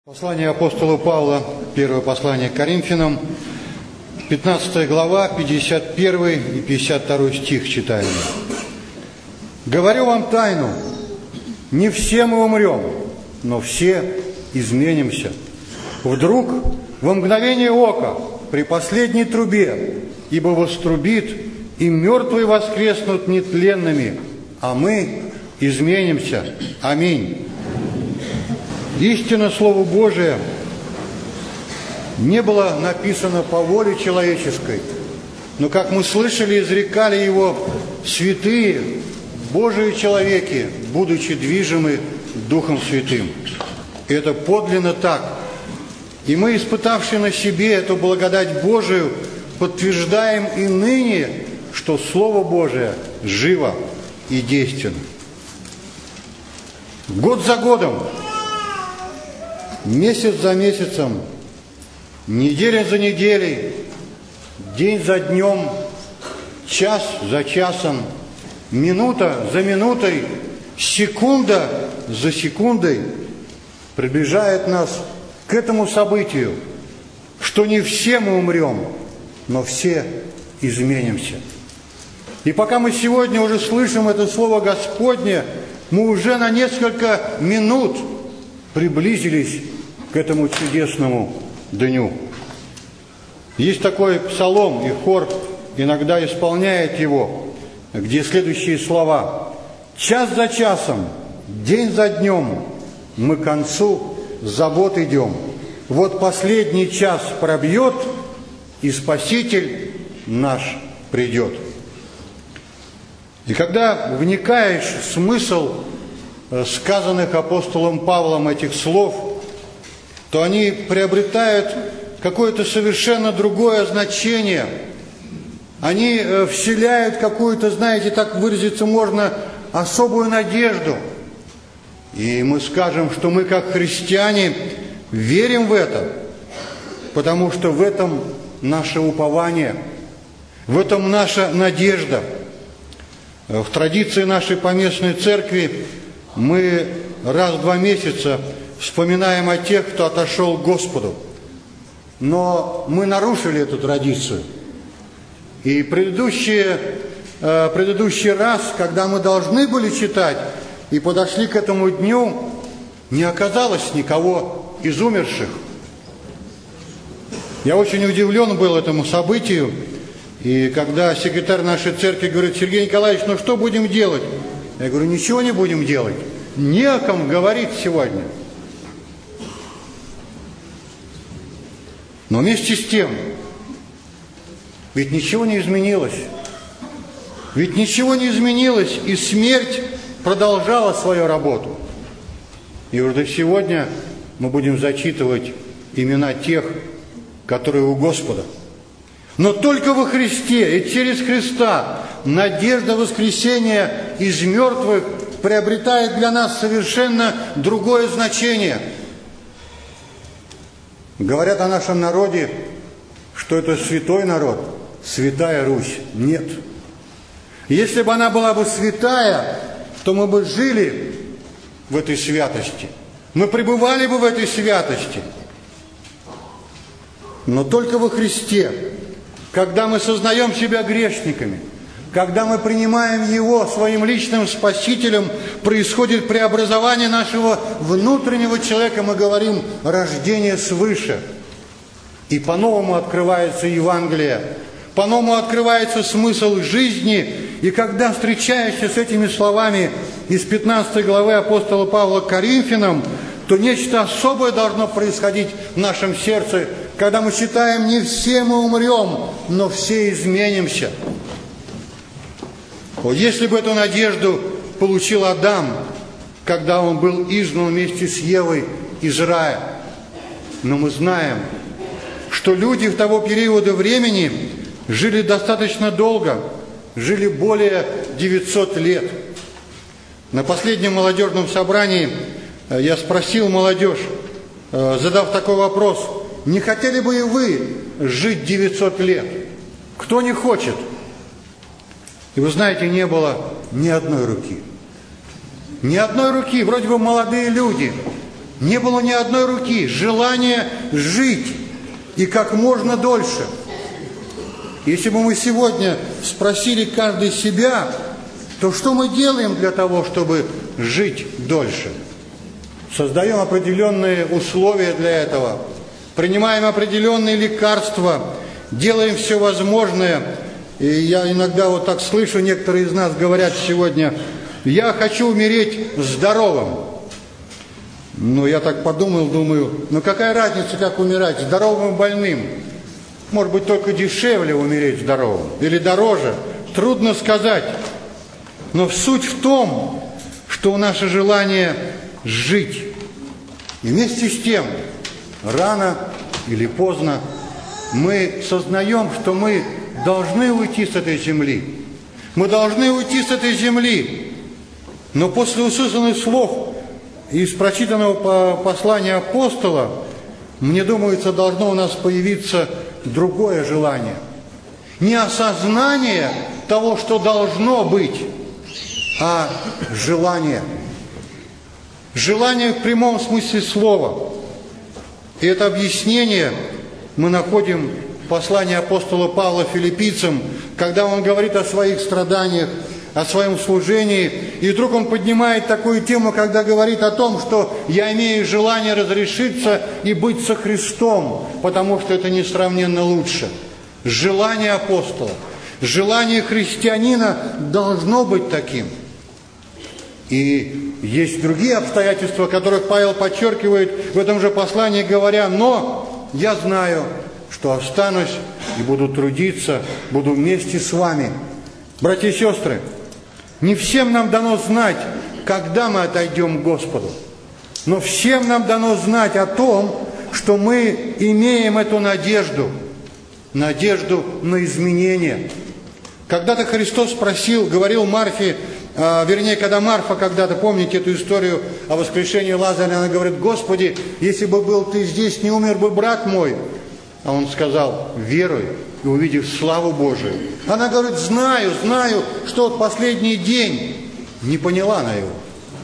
Послание апостола Павла, первое послание к Коринфянам, 15 глава, 51 и 52 стих читаем. «Говорю вам тайну, не все мы умрем, но все изменимся. Вдруг, во мгновение ока, при последней трубе, ибо вострубит, и мертвые воскреснут нетленными, а мы изменимся. Аминь». Истинно Слово Божие не было написано по воле человеческой, но, как мы слышали, изрекали его святые Божии человеки, будучи движимы Духом Святым. И это подлинно так. И мы, испытавшие на себе эту благодать Божию, подтверждаем и ныне, что Слово Божие живо и действенно. Год за годом, месяц за месяцем, неделя за неделей, день за днем, час за часом, минута за минутой, секунда за секундой приближает нас к этому событию, что не все мы умрем, но все изменимся. И пока мы сегодня уже слышим это Слово Господне, мы уже на несколько минут приблизились к этому чудесному дню. Есть такой псалом, и хор иногда исполняет его, где следующие слова: «Час за часом, день за днем, мы к концу забот идем. Вот последний час пробьет, и Спаситель наш придет». И когда вникаешь в смысл сказанных апостолом Павлом этих слов, то они приобретают какое-то совершенно другое значение. Они вселяют какую-то, знаете, так выразиться можно, особую надежду. И мы скажем, что мы, как христиане, верим в это, потому что в этом наше упование, в этом наша надежда. В традиции нашей поместной церкви мы раз в 2 месяца вспоминаем о тех, кто отошел к Господу. Но мы нарушили эту традицию. И предыдущий раз, когда мы должны были читать и подошли к этому дню, не оказалось никого из умерших. Я очень удивлен был этому событию. И когда секретарь нашей церкви говорит: «Сергей Николаевич, ну что будем делать?» Я говорю: «Ничего не будем делать. Не о ком говорить сегодня». Но вместе с тем, ведь ничего не изменилось. Ведь ничего не изменилось, и смерть продолжала свою работу. И уже сегодня мы будем зачитывать имена тех, которые у Господа. Но только во Христе и через Христа надежда воскресения из мертвых приобретает для нас совершенно другое значение. Говорят о нашем народе, что это святой народ, святая Русь. Нет. Если бы она была бы святая, то мы бы жили в этой святости. Мы пребывали бы в этой святости. Но только во Христе, когда мы сознаем себя грешниками, когда мы принимаем Его своим личным Спасителем, происходит преобразование нашего внутреннего человека, мы говорим «рождение свыше». И по-новому открывается Евангелие, по-новому открывается смысл жизни. И когда встречаешься с этими словами из 15 главы апостола Павла к Коринфянам, то нечто особое должно происходить в нашем сердце, когда мы читаем: «Не все мы умрем, но все изменимся». Вот если бы эту надежду получил Адам, когда он был изгнан вместе с Евой из рая. Но мы знаем, что люди в того периода времени жили достаточно долго, жили более 900 лет. На последнем молодежном собрании я спросил молодежь, задав такой вопрос: не хотели бы и вы жить 900 лет? Кто не хочет? И вы знаете, не было ни одной руки. Ни одной руки, вроде бы молодые люди. Не было ни одной руки. Желание жить и как можно дольше. Если бы мы сегодня спросили каждый себя, то что мы делаем для того, чтобы жить дольше? Создаем определенные условия для этого, принимаем определенные лекарства, делаем все возможное. И я иногда вот так слышу, некоторые из нас говорят сегодня: я хочу умереть здоровым. Ну, я так подумал, думаю, ну какая разница, как умирать, здоровым и больным? Может быть, только дешевле умереть здоровым или дороже, трудно сказать. Но суть в том, что наше желание жить. И вместе с тем, рано или поздно, мы сознаем, что мы должны уйти с этой земли. Мы должны уйти с этой земли. Но после услышанных слов из прочитанного послания апостола, мне думается, должно у нас появиться другое желание. Не осознание того, что должно быть, а желание. Желание в прямом смысле слова. И это объяснение мы находим в послании апостола Павла филиппийцам, когда он говорит о своих страданиях, о своем служении. И вдруг он поднимает такую тему, когда говорит о том, что я имею желание разрешиться и быть со Христом, потому что это несравненно лучше. Желание апостола, желание христианина должно быть таким. И есть другие обстоятельства, которых Павел подчеркивает в этом же послании, говоря: но я знаю, что останусь и буду трудиться, буду вместе с вами. Братья и сестры, не всем нам дано знать, когда мы отойдем к Господу, но всем нам дано знать о том, что мы имеем эту надежду на изменение. Когда-то Христос говорил Марфе, когда Марфа когда-то, помните эту историю о воскрешении Лазаря, она говорит: Господи, если бы был Ты здесь, не умер бы брат мой. А Он сказал: веруй, и увидев славу Божию. Она говорит: знаю, что вот последний день. Не поняла она его.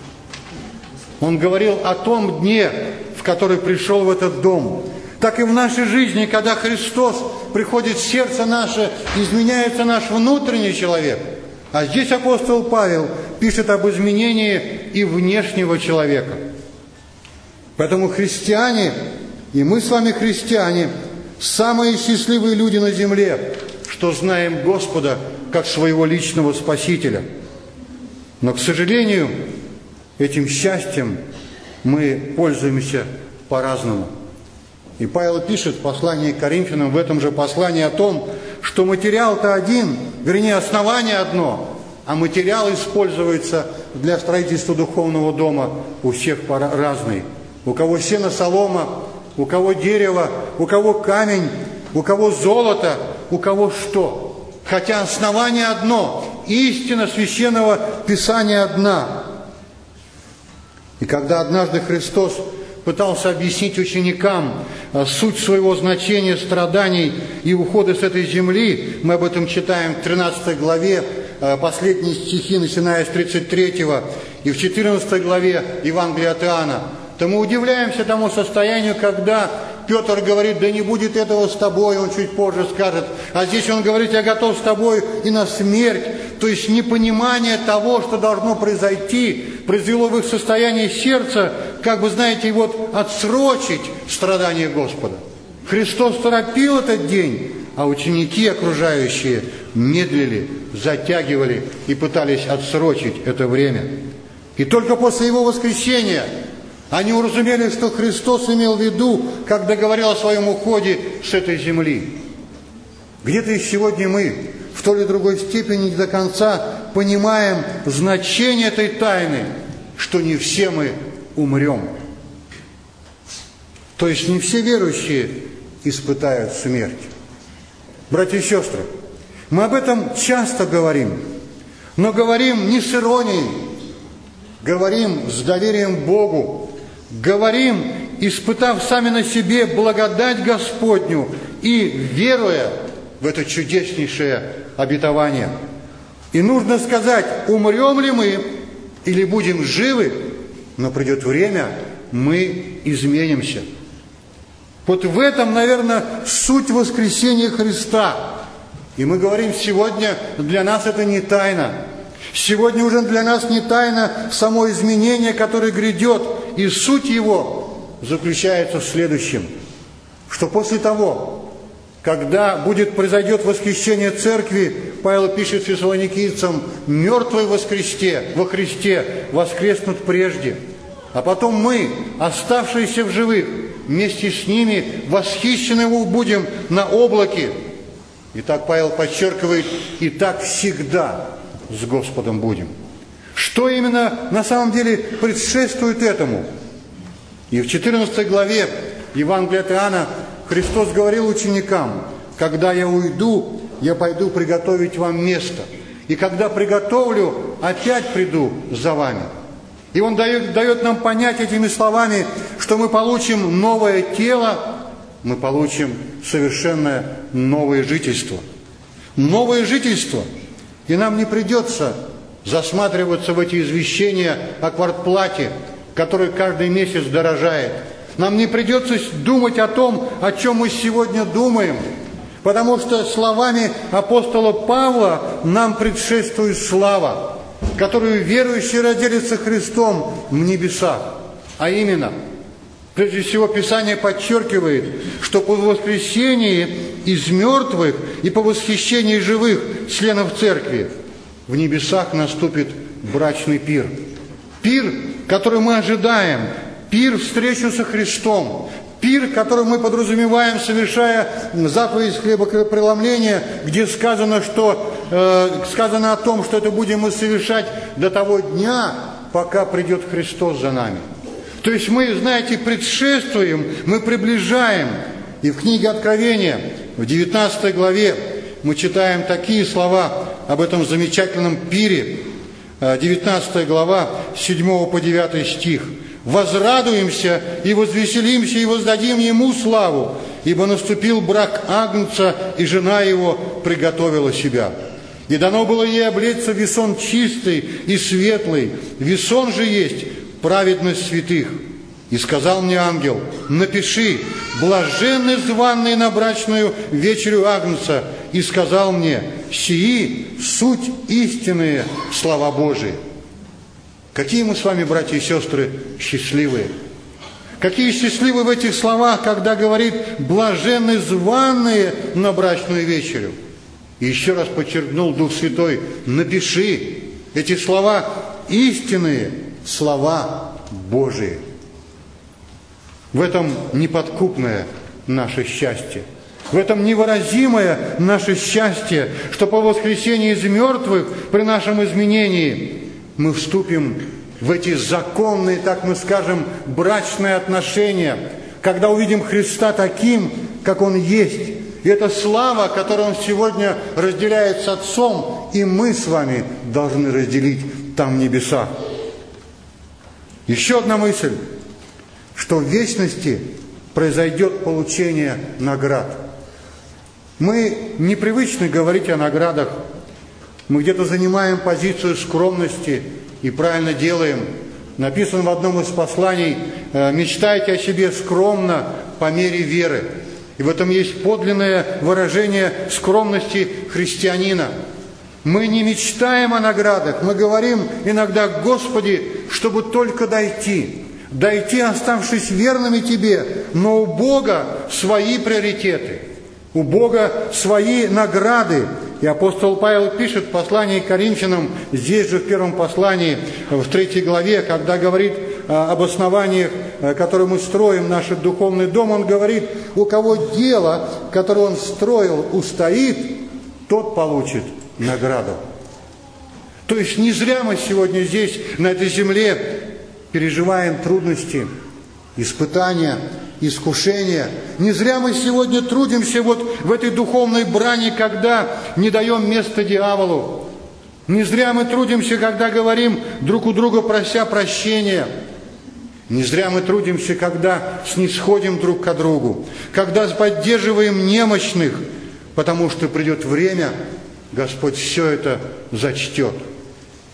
Он говорил о том дне, в который пришел в этот дом. Так и в нашей жизни, когда Христос приходит в сердце наше, изменяется наш внутренний человек. А здесь апостол Павел пишет об изменении и внешнего человека. Поэтому христиане, и мы с вами христиане, самые счастливые люди на земле, что знаем Господа как своего личного Спасителя. Но, к сожалению, этим счастьем мы пользуемся по-разному. И Павел пишет в послании к Коринфянам, в этом же послании, о том, что материал-то один, вернее, основание одно, а материал используется для строительства духовного дома у всех разный. У кого сено, солома, у кого дерево, у кого камень, у кого золото, у кого что. Хотя основание одно, истина Священного Писания одна. И когда однажды Христос пытался объяснить ученикам суть своего значения страданий и ухода с этой земли, мы об этом читаем в 13 главе, последние стихи, начиная с 33, и в 14 главе Евангелия от Иоанна, то мы удивляемся тому состоянию, когда Петр говорит: да не будет этого с тобой, он чуть позже скажет. А здесь он говорит: я готов с тобой и на смерть. То есть непонимание того, что должно произойти, произвело в их состоянии сердца, как бы, знаете, вот отсрочить страдания Господа. Христос торопил этот день, а ученики окружающие медлили, затягивали и пытались отсрочить это время. И только после Его воскресения они уразумели, что Христос имел в виду, когда говорил о своем уходе с этой земли. Где-то и сегодня мы в той или другой степени не до конца понимаем значение этой тайны, что не все мы умрем. То есть не все верующие испытают смерть. Братья и сестры, мы об этом часто говорим, но говорим не с иронией, говорим с доверием Богу, говорим, испытав сами на себе благодать Господню и веруя в это чудеснейшее обетование. И нужно сказать, умрем ли мы или будем живы, но придет время, мы изменимся. Вот в этом, наверное, суть воскресения Христа. И мы говорим, сегодня для нас это не тайна. Сегодня уже для нас не тайна само изменение, которое грядет. И суть его заключается в следующем, что после того, когда произойдет восхищение церкви, Павел пишет фессалоникийцам, мертвые во Христе воскреснут прежде. А потом мы, оставшиеся в живых, вместе с ними восхищены будем на облаке. И так Павел подчеркивает, и так всегда с Господом будем. Что именно на самом деле предшествует этому? И в 14 главе Евангелия от Иоанна Христос говорил ученикам, когда я уйду, я пойду приготовить вам место. И когда приготовлю, опять приду за вами. И Он дает нам понять этими словами, что мы получим новое тело, мы получим совершенно новое жительство. Новое жительство. И нам не придется засматриваться в эти извещения о квартплате, который каждый месяц дорожает. Нам не придется думать о том, о чем мы сегодня думаем, потому что словами апостола Павла нам предшествует слава, которую верующий разделится Христом в небесах. А именно, прежде всего, Писание подчеркивает, что по воскресении из мертвых и по восхищении живых членов церкви в небесах наступит брачный пир. Пир, который мы ожидаем, пир встречу со Христом, пир, который мы подразумеваем, совершая заповедь хлебопреломления, где сказано о том, что это будем мы совершать до того дня, пока придет Христос за нами. То есть мы, знаете, предшествуем, мы приближаем. И в книге Откровения, в 19 главе, мы читаем такие слова об этом замечательном пире. 19 глава, 7 по 9 стих. «Возрадуемся и возвеселимся, и воздадим Ему славу, ибо наступил брак Агнца, и жена Его приготовила себя. И дано было ей облечься в весон чистый и светлый, весон же есть праведность святых. И сказал мне ангел, напиши, блаженны званные на брачную вечерю Агнца. И сказал мне, сии суть истинные слова Божии». Какие мы с вами, братья и сестры, счастливые. Какие счастливы в этих словах, когда говорит «блаженны званые на брачную вечерю». И еще раз подчеркнул Дух Святой, напиши, эти слова истинные слова Божии. В этом неподкупное наше счастье. В этом невыразимое наше счастье, что по воскресении из мертвых при нашем изменении мы вступим в эти законные, так мы скажем, брачные отношения, когда увидим Христа таким, как Он есть. И это слава, которую Он сегодня разделяет с Отцом, и мы с вами должны разделить там в небесах. Еще одна мысль, что в вечности произойдет получение наград. Мы непривычны говорить о наградах. Мы где-то занимаем позицию скромности и правильно делаем. Написано в одном из посланий, мечтайте о себе скромно по мере веры. И в этом есть подлинное выражение скромности христианина. Мы не мечтаем о наградах, мы говорим иногда, Господи, чтобы только дойти, оставшись верными Тебе, но у Бога свои приоритеты, у Бога свои награды. И апостол Павел пишет в послании к Коринфянам, здесь же в первом послании, в 3 главе, когда говорит об основаниях, которые мы строим, наш духовный дом, он говорит, у кого дело, которое он строил, устоит, тот получит награду. То есть не зря мы сегодня здесь, на этой земле, переживаем трудности, испытания, искушения. Не зря мы сегодня трудимся вот в этой духовной брани, когда не даем места дьяволу. Не зря мы трудимся, когда говорим друг у друга, прося прощения. Не зря мы трудимся, когда снисходим друг к другу, когда поддерживаем немощных, потому что придет время, Господь все это зачтет.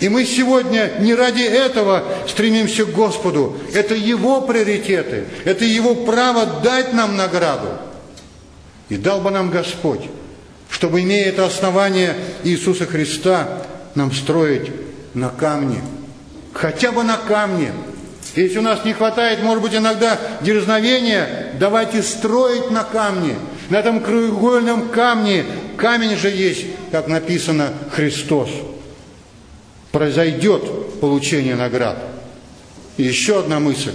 И мы сегодня не ради этого стремимся к Господу. Это Его приоритеты, это Его право дать нам награду. И дал бы нам Господь, чтобы, имея это основание Иисуса Христа, нам строить на камне. Хотя бы на камне. Если у нас не хватает, может быть, иногда дерзновения, давайте строить на камне. На этом краеугольном камне, камень же есть, как написано, Христос. Произойдет получение наград. И еще одна мысль.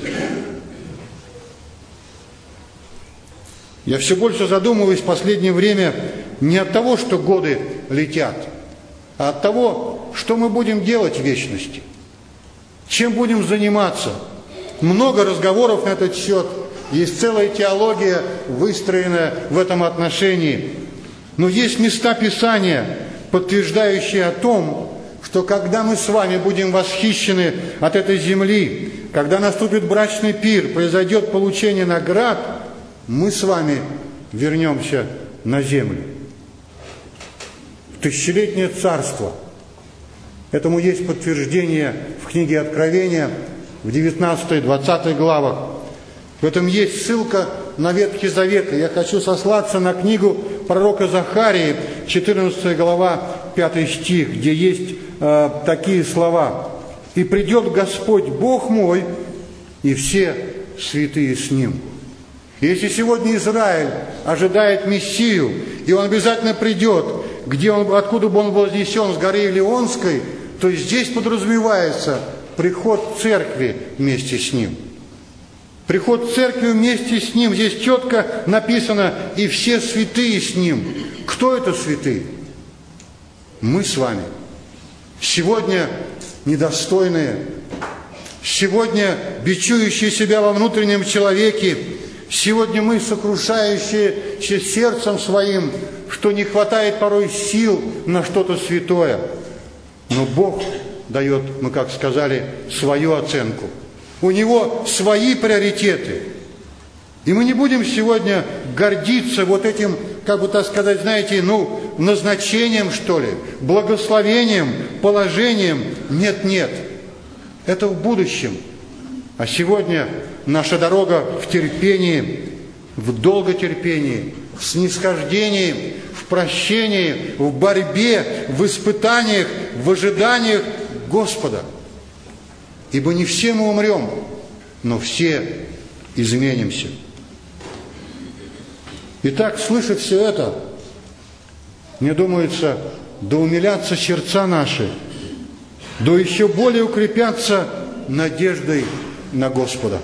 Я все больше задумываюсь в последнее время не от того, что годы летят, а от того, что мы будем делать в вечности. Чем будем заниматься? Много разговоров на этот счет. Есть целая теология, выстроенная в этом отношении. Но есть места Писания, подтверждающие о том, что когда мы с вами будем восхищены от этой земли, когда наступит брачный пир, произойдет получение наград, мы с вами вернемся на землю. В тысячелетнее царство. Этому есть подтверждение в книге Откровения, в 19-20 главах. В этом есть ссылка на Ветхий Завет. И я хочу сослаться на книгу пророка Захарии, 14 глава, 5 стих, где есть такие слова. «И придет Господь Бог мой, и все святые с Ним». Если сегодня Израиль ожидает Мессию, и он обязательно придет, откуда бы он был вознесен, с горы Илионской, то здесь подразумевается приход церкви вместе с ним. Приход церкви вместе с ним. Здесь четко написано «и все святые с ним». Кто это святые? Мы с вами. Сегодня недостойные, сегодня бичующие себя во внутреннем человеке, сегодня мы, сокрушающиеся сердцем своим, что не хватает порой сил на что-то святое. Но Бог дает, мы как сказали, свою оценку. У Него свои приоритеты. И мы не будем сегодня гордиться вот этим, как бы так сказать, знаете, назначением, что ли, благословением, положением. Нет, нет. Это в будущем. А сегодня наша дорога в терпении, в долготерпении, в снисхождении, в прощении, в борьбе, в испытаниях, в ожиданиях Господа. Ибо не все мы умрем, но все изменимся. Итак, слыша все это, мне думается, да умилятся сердца наши, да еще более укрепятся надеждой на Господа.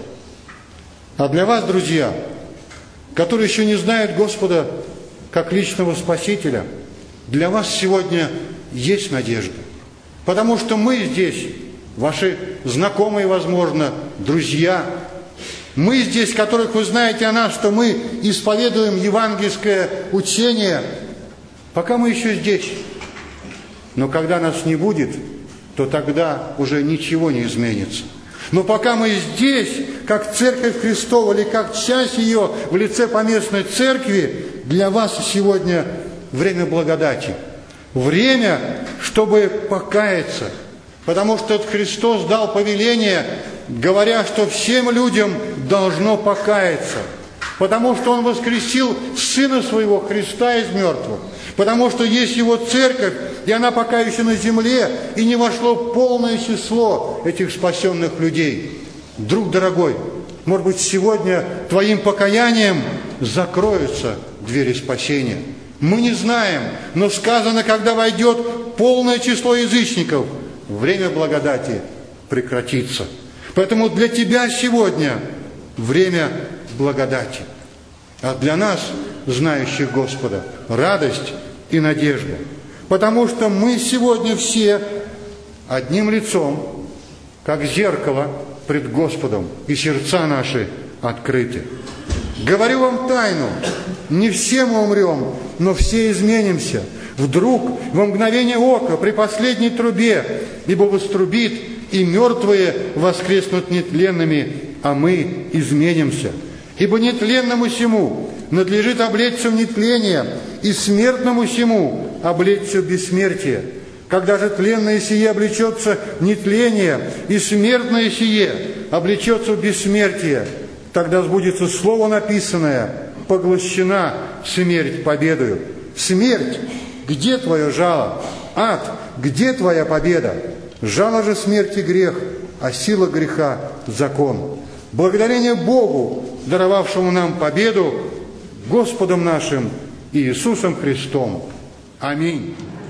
А для вас, друзья, которые еще не знают Господа как личного Спасителя, для вас сегодня есть надежда. Потому что мы здесь, ваши знакомые, возможно, друзья, мы здесь, которых вы знаете о нас, что мы исповедуем евангельское учение, пока мы еще здесь. Но когда нас не будет, то тогда уже ничего не изменится. Но пока мы здесь, как Церковь Христова, или как часть ее в лице поместной церкви, для вас сегодня время благодати. Время, чтобы покаяться. Потому что Христос дал повеление, говоря, что всем людям должно покаяться. Потому что Он воскресил Сына Своего Христа из мертвых. Потому что есть Его церковь, и она пока еще на земле, и не вошло полное число этих спасенных людей. Друг дорогой, может быть, сегодня твоим покаянием закроются двери спасения. Мы не знаем, но сказано, когда войдет полное число язычников, время благодати прекратится. Поэтому для тебя сегодня время благодати. А для нас, знающих Господа, радость и надежда. Потому что мы сегодня все одним лицом, как зеркало пред Господом, и сердца наши открыты. Говорю вам тайну, не все мы умрем, но все изменимся. Вдруг, во мгновение ока, при последней трубе, ибо вострубит, и мертвые воскреснут нетленными, а мы изменимся. Ибо нетленному сему надлежит облечься в нетление, и смертному сему облечься в бессмертие. Когда же тленное сие облечется в нетление, и смертное сие облечется в бессмертие, тогда сбудется слово написанное: поглощена смерть победою. Смерть, где твое жало? Ад, где твоя победа? Жало же смерти грех, а сила греха закон. Благодарение Богу, даровавшему нам победу, Господом нашим Иисусом Христом. Аминь.